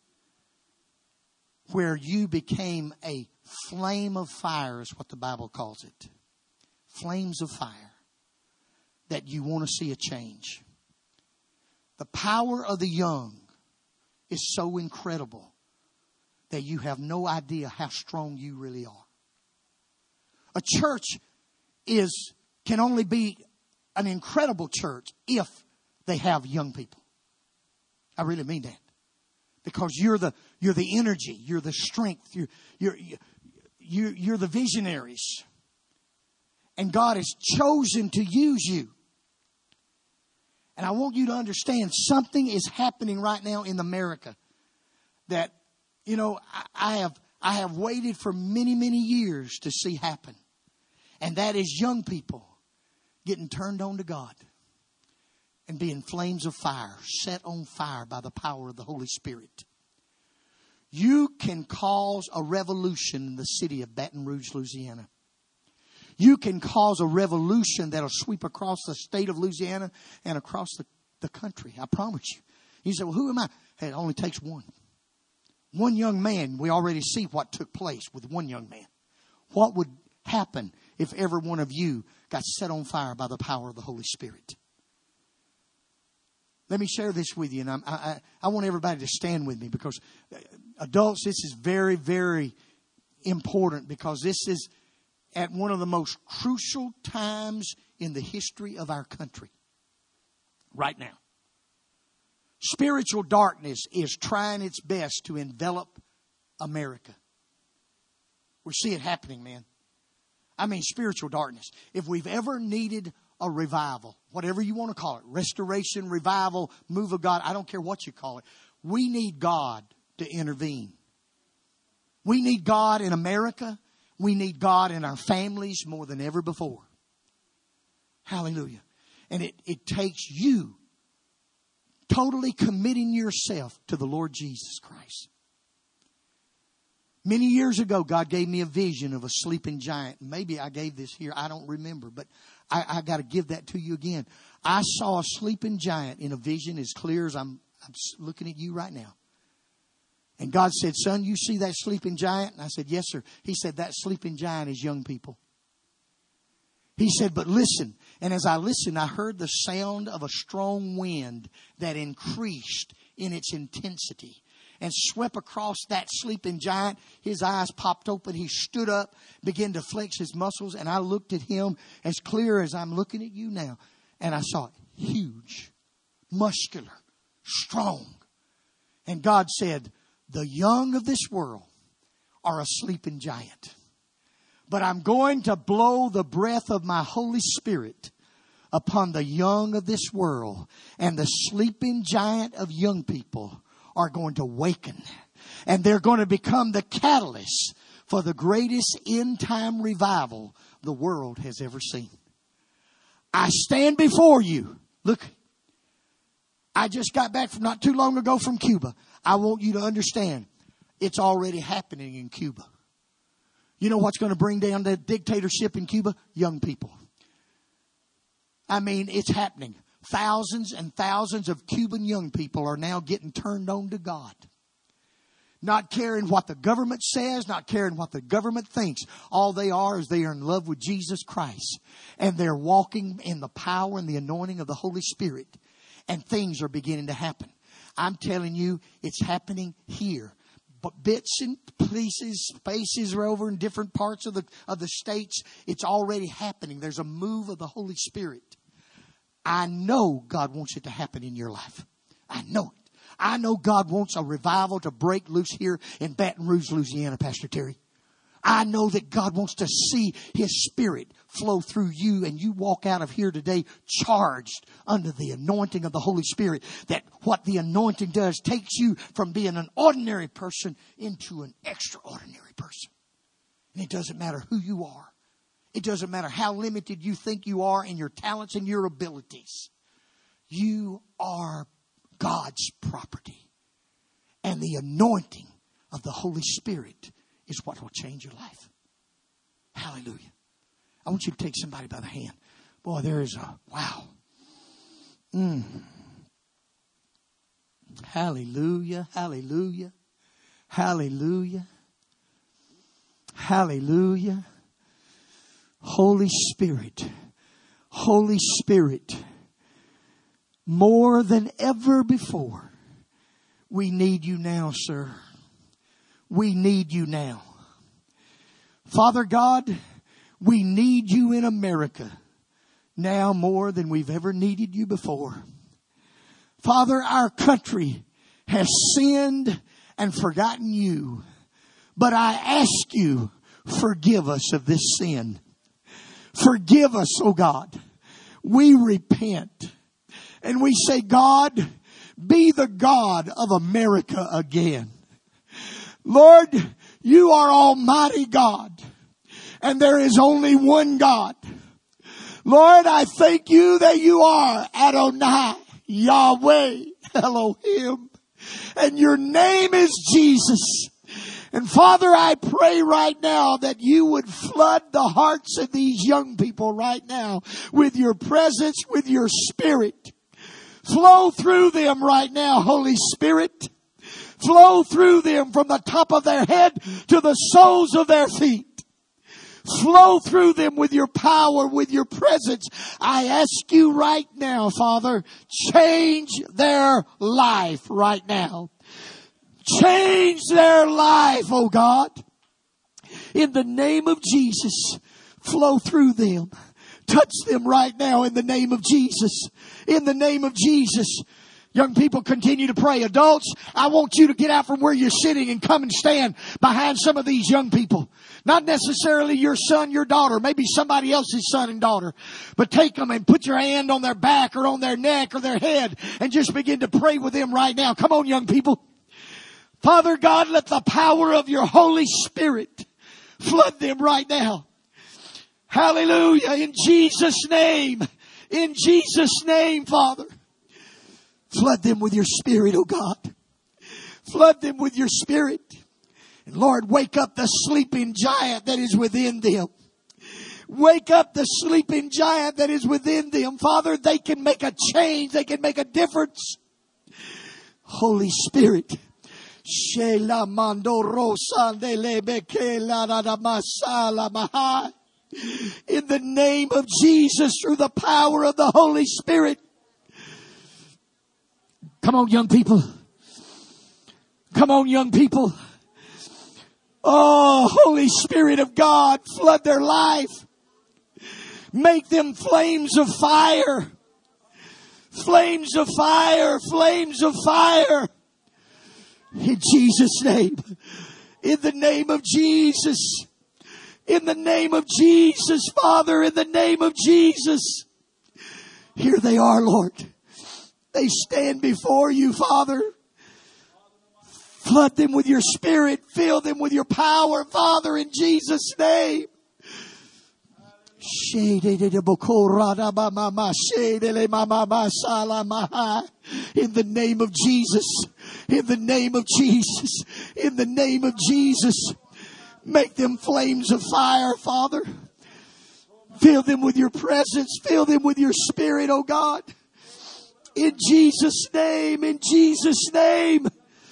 Where you became a flame of fire is what the Bible calls it. Flames of fire. That you want to see a change. The power of the young is so incredible that you have no idea how strong you really are. A church can only be an incredible church if they have young people. I really mean that. Because you're the energy, you're the strength, you're the visionaries. And God has chosen to use you. And I want you to understand something is happening right now in America that, you know, I have waited for many, many years to see happen. And that is young people getting turned on to God and being flames of fire, set on fire by the power of the Holy Spirit. You can cause a revolution in the city of Baton Rouge, Louisiana. You can cause a revolution that'll sweep across the state of Louisiana and across the country. I promise you. You say, well, who am I? Hey, it only takes one. One young man. We already see what took place with one young man. What would happen if every one of you got set on fire by the power of the Holy Spirit? Let me share this with you. And I want everybody to stand with me because adults, this is very, very important because this is at one of the most crucial times in the history of our country. Right now. Spiritual darkness is trying its best to envelop America. We see it happening, man. I mean, spiritual darkness. If we've ever needed a revival, whatever you want to call it, restoration, revival, move of God, I don't care what you call it. We need God to intervene. We need God in America. We need God in our families more than ever before. Hallelujah. And it takes you totally committing yourself to the Lord Jesus Christ. Many years ago, God gave me a vision of a sleeping giant. Maybe I gave this here. I don't remember, but I got to give that to you again. I saw a sleeping giant in a vision as clear as I'm looking at you right now. And God said, son, you see that sleeping giant? And I said, yes, sir. He said, that sleeping giant is young people. He said, but listen. And as I listened, I heard the sound of a strong wind that increased in its intensity and swept across that sleeping giant. His eyes popped open. He stood up, began to flex his muscles. And I looked at him as clear as I'm looking at you now. And I saw it huge, muscular, strong. And God said, the young of this world are a sleeping giant. But I'm going to blow the breath of my Holy Spirit upon the young of this world. And the sleeping giant of young people are going to waken. And they're going to become the catalyst for the greatest end time revival the world has ever seen. I stand before you. Look, I just got back from not too long ago from Cuba. I want you to understand, it's already happening in Cuba. You know what's going to bring down the dictatorship in Cuba? Young people. I mean, it's happening. Thousands and thousands of Cuban young people are now getting turned on to God. Not caring what the government says, not caring what the government thinks. All they are is they are in love with Jesus Christ. And they're walking in the power and the anointing of the Holy Spirit. And things are beginning to happen. I'm telling you, it's happening here. But bits and pieces, spaces are over in different parts of the states. It's already happening. There's a move of the Holy Spirit. I know God wants it to happen in your life. I know it. I know God wants a revival to break loose here in Baton Rouge, Louisiana, Pastor Terry. I know that God wants to see His Spirit flow through you and you walk out of here today charged under the anointing of the Holy Spirit. That what the anointing does takes you from being an ordinary person into an extraordinary person. And it doesn't matter who you are. It doesn't matter how limited you think you are in your talents and your abilities. You are God's property. And the anointing of the Holy Spirit is what will change your life. Hallelujah. I want you to take somebody by the hand. Boy, there is a wow. Hallelujah. Hallelujah. Hallelujah. Hallelujah. Holy Spirit. Holy Spirit. More than ever before. We need you now, sir. We need you now. Father God, we need you in America now more than we've ever needed you before. Father, our country has sinned and forgotten you. But I ask you, forgive us of this sin. Forgive us, oh God. We repent. And we say, God, be the God of America again. Lord, you are Almighty God. And there is only one God. Lord, I thank you that you are Adonai, Yahweh, Elohim. And your name is Jesus. And Father, I pray right now that you would flood the hearts of these young people right now with your presence, with your Spirit. Flow through them right now, Holy Spirit. Flow through them from the top of their head to the soles of their feet. Flow through them with your power, with your presence. I ask you right now, Father, change their life right now. Change their life, oh God. In the name of Jesus, flow through them. Touch them right now in the name of Jesus. In the name of Jesus. Young people, continue to pray. Adults, I want you to get out from where you're sitting and come and stand behind some of these young people. Not necessarily your son, your daughter, maybe somebody else's son and daughter. But take them and put your hand on their back or on their neck or their head and just begin to pray with them right now. Come on, young people. Father God, let the power of your Holy Spirit Flood them right now. Hallelujah. In Jesus' name. In Jesus' name, Father. Flood them with your Spirit, oh God. Flood them with your Spirit. And Lord, wake up the sleeping giant that is within them. Wake up the sleeping giant that is within them. Father, they can make a change. They can make a difference. Holy Spirit. In the name of Jesus, through the power of the Holy Spirit. Come on, young people. Come on, young people. Oh, Holy Spirit of God, flood their life. Make them flames of fire. Flames of fire. Flames of fire. In Jesus' name. In the name of Jesus. In the name of Jesus, Father. In the name of Jesus. Here they are, Lord. They stand before you, Father. Flood them with your Spirit. Fill them with your power, Father, in Jesus' name. In the name of Jesus. In the name of Jesus. In the name of Jesus. Make them flames of fire, Father. Fill them with your presence. Fill them with your Spirit, oh God. In Jesus' name. In Jesus' name.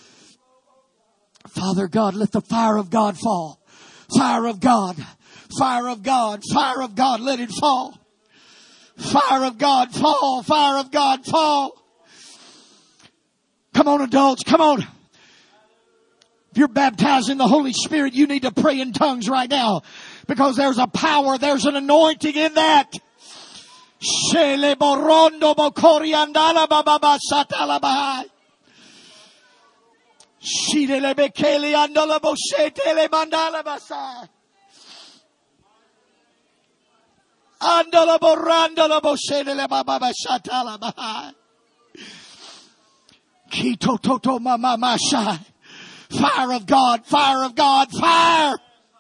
Father God, let the fire of God fall. Fire of God. Fire of God. Fire of God. Let it fall. Fire of God fall. Fire of God fall. Come on, adults. Come on. If you're baptized in the Holy Spirit, you need to pray in tongues right now. Because there's a power. There's an anointing in that. Fire of God, fire of God, fire.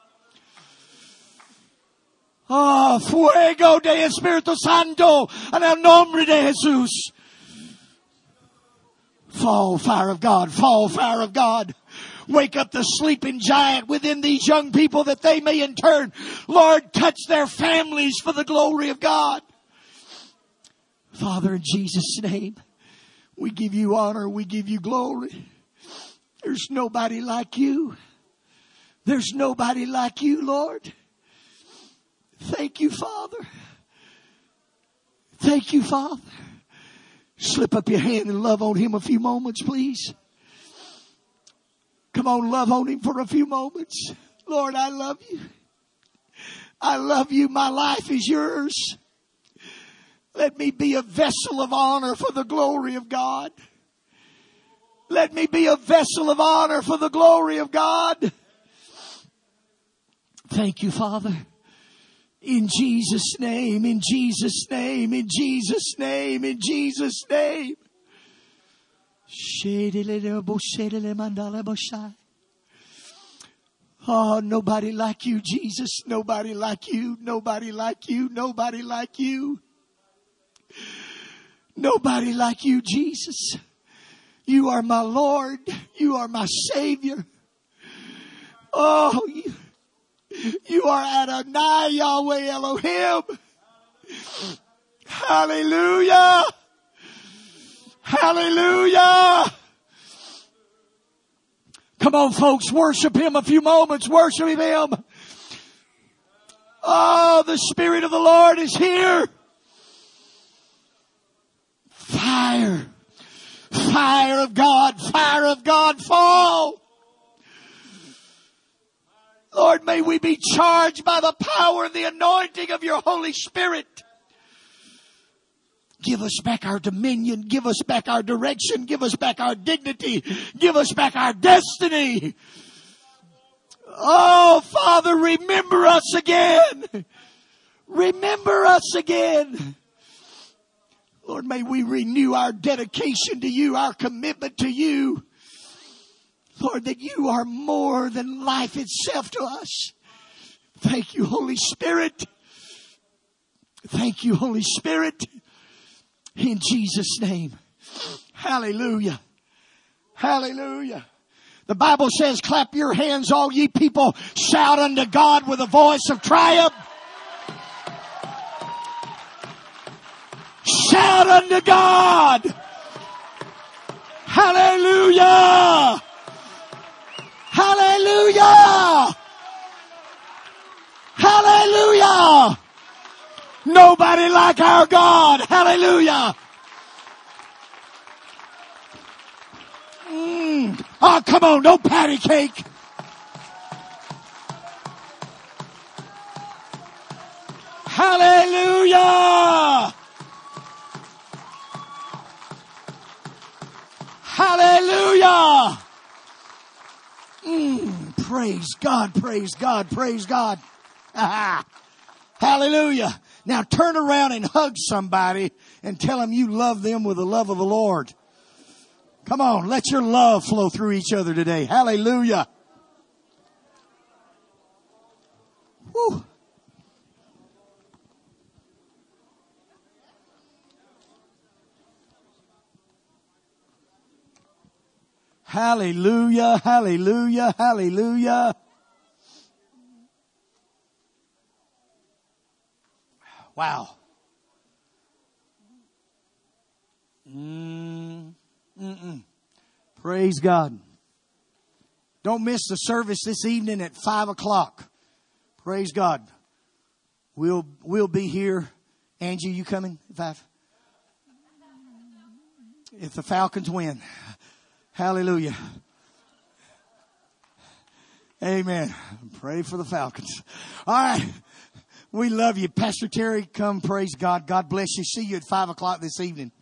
Oh, fuego de Espíritu Santo en el nombre de Jesús. Fall, fire of God, fall, fire of God. Wake up the sleeping giant within these young people that they may in turn, Lord, touch their families for the glory of God. Father, in Jesus' name, we give you honor, we give you glory. There's nobody like you. There's nobody like you, Lord. Thank you, Father. Thank you, Father. Slip up your hand and love on him a few moments, please. Come on, love on him for a few moments. Lord, I love you. I love you. My life is yours. Let me be a vessel of honor for the glory of God. Let me be a vessel of honor for the glory of God. Thank you, Father. In Jesus' name, in Jesus' name, in Jesus' name, in Jesus' name. Oh, nobody like you, Jesus. Nobody like you. Nobody like you. Nobody like you. Nobody like you, Jesus. You are my Lord. You are my Savior. Oh, you are Adonai, Yahweh Elohim. Hallelujah. Hallelujah. Come on, folks, worship him a few moments. Worship him. Oh, the Spirit of the Lord is here. Fire. Fire of God. Fire of God fall. Lord, may we be charged by the power and the anointing of your Holy Spirit. Give us back our dominion. Give us back our direction. Give us back our dignity. Give us back our destiny. Oh, Father, remember us again. Remember us again. Lord, may we renew our dedication to you, our commitment to you. Lord, that you are more than life itself to us. Thank you, Holy Spirit. Thank you, Holy Spirit. In Jesus' name. Hallelujah. Hallelujah. The Bible says, clap your hands, all ye people. Shout unto God with a voice of triumph. Shout unto God. Hallelujah. Hallelujah. Hallelujah. Nobody like our God. Hallelujah. Oh, come on. No patty cake. Hallelujah. Hallelujah. Praise God, praise God, praise God. Hallelujah. Now turn around and hug somebody and tell them you love them with the love of the Lord. Come on, let your love flow through each other today. Hallelujah. Woo. Hallelujah, hallelujah, hallelujah. Wow. Praise God. Don't miss the service this evening at 5:00. Praise God. We'll be here. Angie, you coming at 5? If the Falcons win. Hallelujah. Amen. Pray for the Falcons. All right. We love you. Pastor Terry, come praise God. God bless you. See you at 5:00 this evening.